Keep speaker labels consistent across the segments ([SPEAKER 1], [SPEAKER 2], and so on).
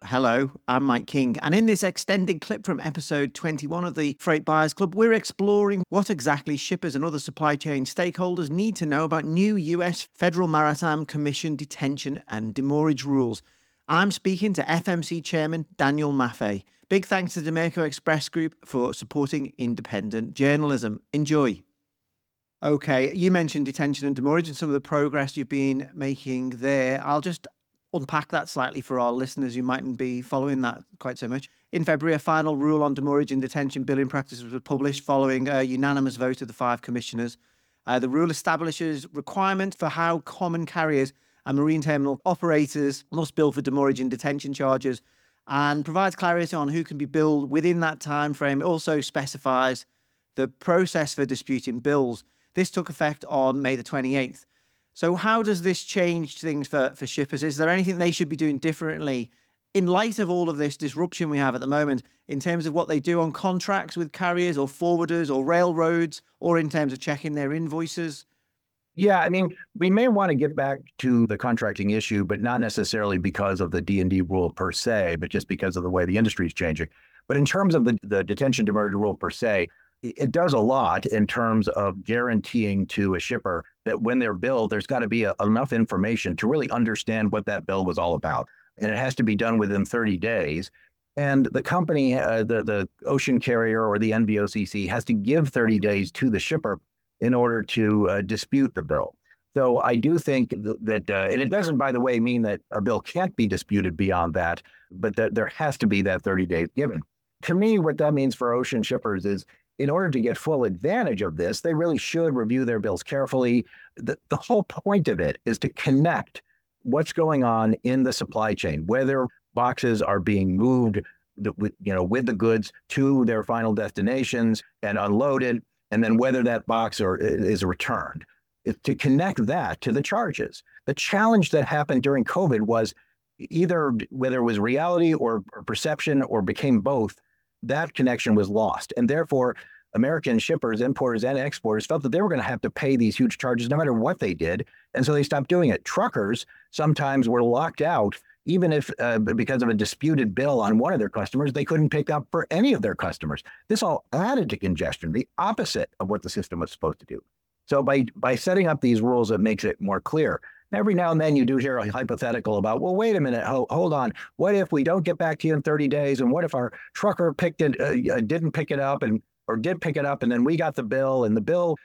[SPEAKER 1] Hello, I'm Mike King, and in this extended clip from episode 21 of the Freight Buyers Club, we're exploring what exactly shippers and other supply chain stakeholders need to know about new US Federal Maritime Commission detention and demurrage rules. I'm speaking to FMC Chairman Daniel Maffei. Big thanks to Demerco Express Group for supporting independent journalism. Enjoy. Okay, you mentioned detention and demurrage and some of the progress you've been making there. I'll just unpack that slightly for our listeners who mightn't be following that quite so much. In February, a final rule on demurrage and detention billing practices was published following a unanimous vote of the 5 commissioners. The rule establishes requirements for how common carriers and marine terminal operators must bill for demurrage and detention charges and provides clarity on who can be billed within that time frame. It also specifies the process for disputing bills. This took effect on May the 28th. So how does this change things for shippers? Is there anything they should be doing differently in light of all of this disruption we have at the moment in terms of what they do on contracts with carriers or forwarders or railroads, or in terms of checking their invoices?
[SPEAKER 2] Yeah, I mean, we may want to get back to the contracting issue, but not necessarily because of the D&D rule per se, but just because of the way the industry is changing. But in terms of the detention demurrage rule per se, it does a lot in terms of guaranteeing to a shipper that when they're billed, there's got to be enough information to really understand what that bill was all about. And it has to be done within 30 days. And the company, the ocean carrier or the NVOCC has to give 30 days to the shipper in order to dispute the bill. So I do think that, and it doesn't, by the way, mean that a bill can't be disputed beyond that, but that there has to be that 30 days given. To me, what that means for ocean shippers is, in order to get full advantage of this, they really should review their bills carefully. The whole point of it is to connect what's going on in the supply chain, whether boxes are being moved with the goods to their final destinations and unloaded, and then whether that box is returned. It's to connect that to the charges. The challenge that happened during COVID was either whether it was reality or perception or became both, that connection was lost. And therefore, American shippers, importers, and exporters felt that they were going to have to pay these huge charges no matter what they did. And so they stopped doing it. Truckers sometimes were locked out, even if because of a disputed bill on one of their customers, they couldn't pick up for any of their customers. This all added to congestion, the opposite of what the system was supposed to do. So by setting up these rules, it makes it more clear. Every now and then you do hear a hypothetical about, well, wait a minute, hold on. What if we don't get back to you in 30 days? And what if our trucker didn't pick it up or did pick it up, and then we got the bill and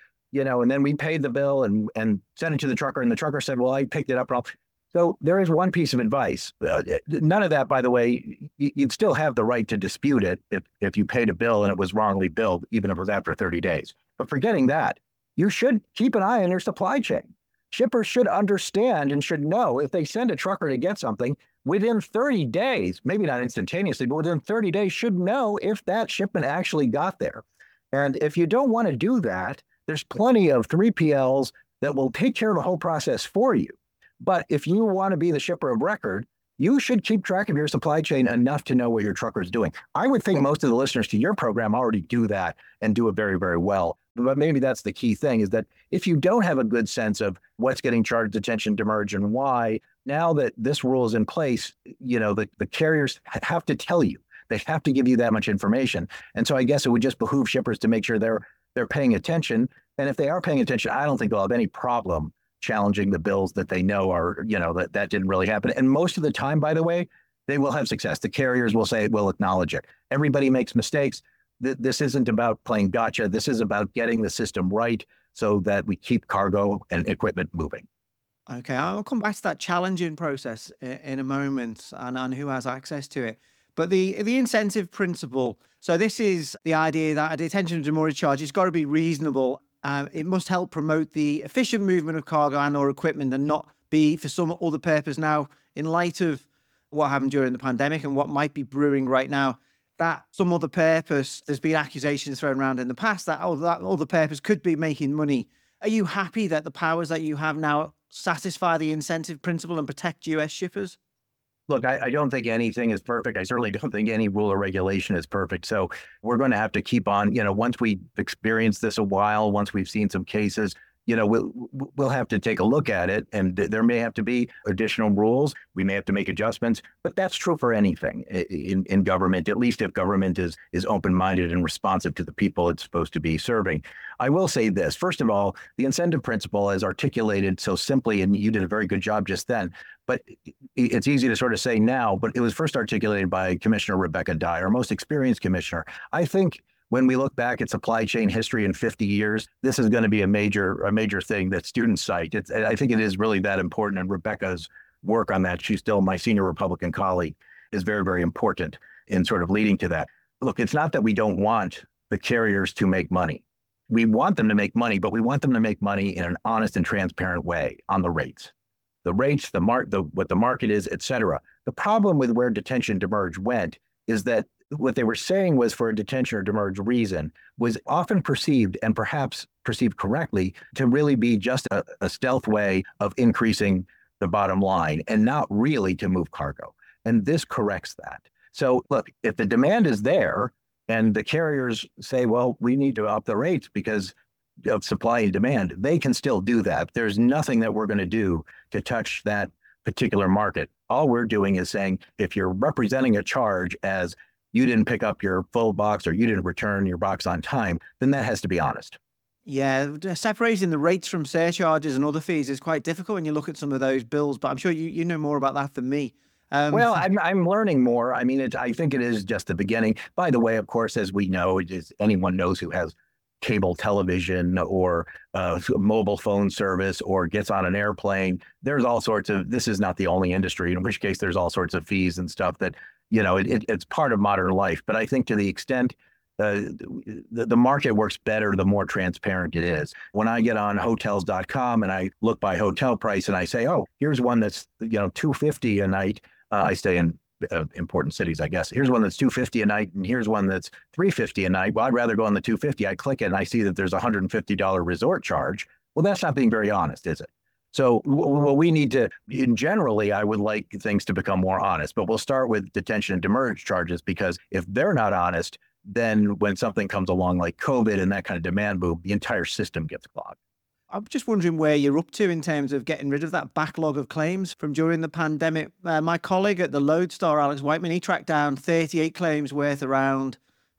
[SPEAKER 2] then we paid the bill and sent it to the trucker, and the trucker said, well, I picked it up. So there is one piece of advice. None of that, by the way, you'd still have the right to dispute it if you paid a bill and it was wrongly billed, even if it was after 30 days. But forgetting that, you should keep an eye on your supply chain. Shippers should understand and should know if they send a trucker to get something within 30 days, maybe not instantaneously, but within 30 days, should know if that shipment actually got there. And if you don't want to do that, there's plenty of 3PLs that will take care of the whole process for you. But if you want to be the shipper of record, you should keep track of your supply chain enough to know what your trucker is doing. I would think most of the listeners to your program already do that and do it very, very well. But maybe that's the key thing, is that if you don't have a good sense of what's getting charged detention, demurrage, and why, now that this rule is in place, the carriers have to tell you. They have to give you that much information. And so I guess it would just behoove shippers to make sure they're paying attention. And if they are paying attention, I don't think they'll have any problem challenging the bills that they know are, that didn't really happen. And most of the time, by the way, they will have success. The carriers will acknowledge it. Everybody makes mistakes. This isn't about playing gotcha. This is about getting the system right so that we keep cargo and equipment moving.
[SPEAKER 1] Okay, I'll come back to that challenging process in a moment and who has access to it. But the incentive principle, so this is the idea that a detention and demurrage charge has got to be reasonable. It must help promote the efficient movement of cargo and or equipment and not be for some other purpose. Now, in light of what happened during the pandemic and what might be brewing right now, that some other purpose, there's been accusations thrown around in the past that other purpose could be making money. Are you happy that the powers that you have now satisfy the incentive principle and protect US shippers?
[SPEAKER 2] Look, I don't think anything is perfect. I certainly don't think any rule or regulation is perfect. So we're going to have to keep on, once we've experienced this a while, once we've seen some cases, we'll have to take a look at it, and there may have to be additional rules. We may have to make adjustments, but that's true for anything in government, at least if government is open-minded and responsive to the people it's supposed to be serving. I will say this. First of all, the incentive principle is articulated so simply, and you did a very good job just then, but it's easy to sort of say now, but it was first articulated by Commissioner Rebecca Dye, our most experienced commissioner. I think when we look back at supply chain history in 50 years, this is going to be a major thing that students cite. I think it is really that important, and Rebecca's work on that, she's still my senior Republican colleague, is very, very important in sort of leading to that. Look, it's not that we don't want the carriers to make money. We want them to make money, but we want them to make money in an honest and transparent way on the rates. The rates, what the market is, et cetera. The problem with where detention demurrage went is that what they were saying was for a detention or demurrage reason was often perceived, and perhaps perceived correctly, to really be just a stealth way of increasing the bottom line and not really to move cargo. And this corrects that. So look, if the demand is there and the carriers say, well, we need to up the rates because of supply and demand, they can still do that. There's nothing that we're going to do to touch that particular market. All we're doing is saying, if you're representing a charge as you didn't pick up your full box or you didn't return your box on time, then that has to be honest.
[SPEAKER 1] Yeah, separating the rates from surcharges and other fees is quite difficult when you look at some of those bills, but I'm sure you know more about that than me.
[SPEAKER 2] Well, I'm learning more. I mean, I think it is just the beginning. By the way, of course, as we know, anyone knows who has cable television or mobile phone service or gets on an airplane, there's all sorts of, this is not the only industry, in which case there's all sorts of fees and stuff that, it's part of modern life. But I think to the extent the market works better, the more transparent it is. When I get on hotels.com and I look by hotel price and I say, oh, here's one that's, $250 a night. I stay in important cities, I guess. Here's one that's $250 a night, and here's one that's $350 a night. Well, I'd rather go on the $250. I click it and I see that there's a $150 resort charge. Well, that's not being very honest, is it? So what we need to, generally, I would like things to become more honest, but we'll start with detention and demurrage charges, because if they're not honest, then when something comes along like COVID and that kind of demand boom, the entire system gets clogged.
[SPEAKER 1] I'm just wondering where you're up to in terms of getting rid of that backlog of claims from during the pandemic. My colleague at the Lodestar, Alex Whiteman, he tracked down 38 claims worth around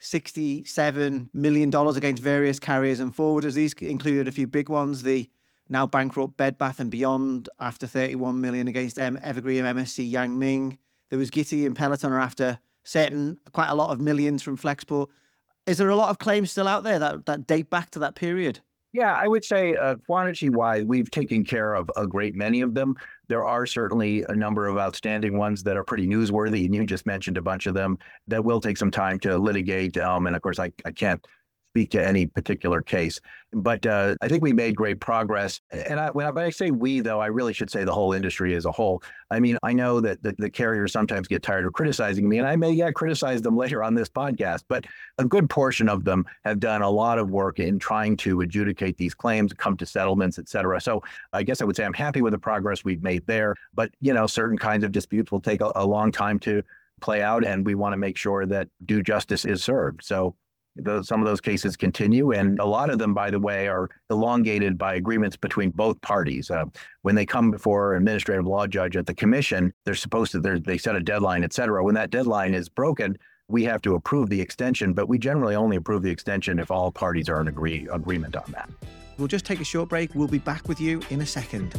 [SPEAKER 1] $67 million against various carriers and forwarders. These included a few big ones, the now bankrupt Bed Bath & Beyond after $31 million against Evergreen MSC Yang Ming. There was Gitti and Peloton after quite a lot of millions from Flexport. Is there a lot of claims still out there that date back to that period?
[SPEAKER 2] Yeah, I would say quantity-wise, we've taken care of a great many of them. There are certainly a number of outstanding ones that are pretty newsworthy, and you just mentioned a bunch of them that will take some time to litigate. And of course, I can't speak to any particular case, but I think we made great progress. And when I say we, though, I really should say the whole industry as a whole. I mean, I know that the carriers sometimes get tired of criticizing me, and I may criticize them later on this podcast, but a good portion of them have done a lot of work in trying to adjudicate these claims, come to settlements, et cetera. So I guess I would say I'm happy with the progress we've made there, but certain kinds of disputes will take a long time to play out, and we want to make sure that due justice is served. So some of those cases continue, and a lot of them, by the way, are elongated by agreements between both parties. When they come before an administrative law judge at the commission, they're supposed to, they set a deadline, et cetera. When that deadline is broken, we have to approve the extension, but we generally only approve the extension if all parties are in agreement on that.
[SPEAKER 1] We'll just take a short break. We'll be back with you in a second.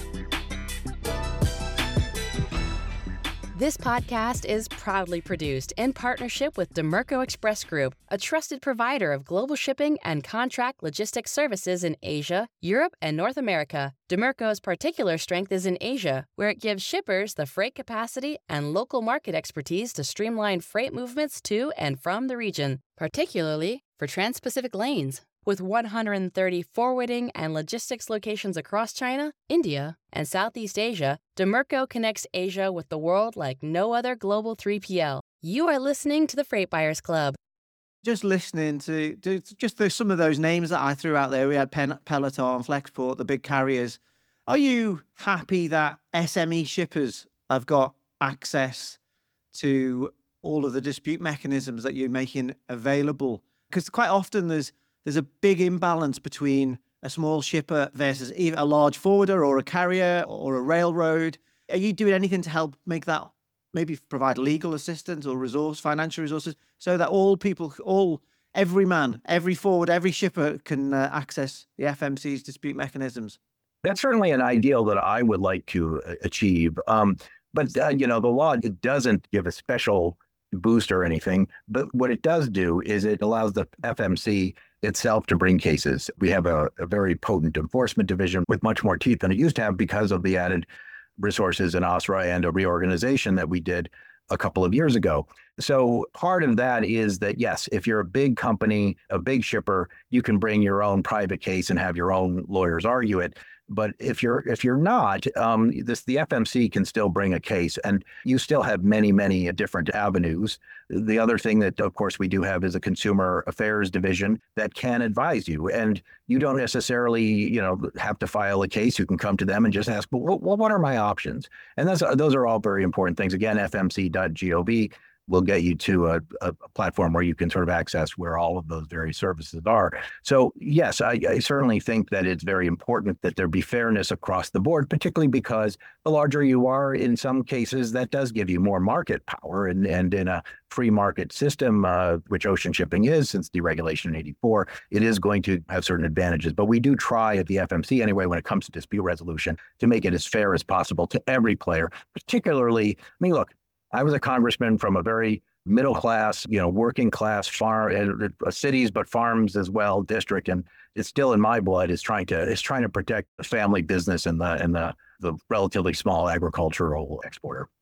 [SPEAKER 3] This podcast is proudly produced in partnership with Demerco Express Group, a trusted provider of global shipping and contract logistics services in Asia, Europe, and North America. Demerco's particular strength is in Asia, where it gives shippers the freight capacity and local market expertise to streamline freight movements to and from the region, particularly for trans-Pacific lanes. With 130 forwarding and logistics locations across China, India, and Southeast Asia, Demerco connects Asia with the world like no other global 3PL. You are listening to the Freight Buyers Club.
[SPEAKER 1] Just listening to just some of those names that I threw out there. We had Peloton, Flexport, the big carriers. Are you happy that SME shippers have got access to all of the dispute mechanisms that you're making available? Because quite often there's a big imbalance between a small shipper versus a large forwarder or a carrier or a railroad? Are you doing anything to help make that, maybe provide legal assistance or financial resources, so that every man, every forward, every shipper can access the FMC's dispute mechanisms?
[SPEAKER 2] That's certainly an ideal that I would like to achieve. But the law, it doesn't give a special boost or anything. But what it does do is it allows the FMC itself to bring cases. We have a very potent enforcement division with much more teeth than it used to have because of the added resources in OSRA and a reorganization that we did a couple of years ago. So part of that is that, yes, if you're a big company, a big shipper, you can bring your own private case and have your own lawyers argue it. But if you're not, the FMC can still bring a case, and you still have many, many different avenues. The other thing that, of course, we do have is a consumer affairs division that can advise you, and you don't necessarily, have to file a case. You can come to them and just ask, well, what are my options? And those are all very important things. Again, fmc.gov will get you to a platform where you can sort of access where all of those various services are. So yes, I certainly think that it's very important that there be fairness across the board, particularly because the larger you are, in some cases, that does give you more market power. And in a free market system, which ocean shipping is since deregulation in '84, it is going to have certain advantages. But we do try at the FMC anyway, when it comes to dispute resolution, to make it as fair as possible to every player, particularly, look, I was a congressman from a very middle class, working class farm cities, but farms as well, district, and it's still in my blood. Is trying to protect the family business and the relatively small agricultural exporter.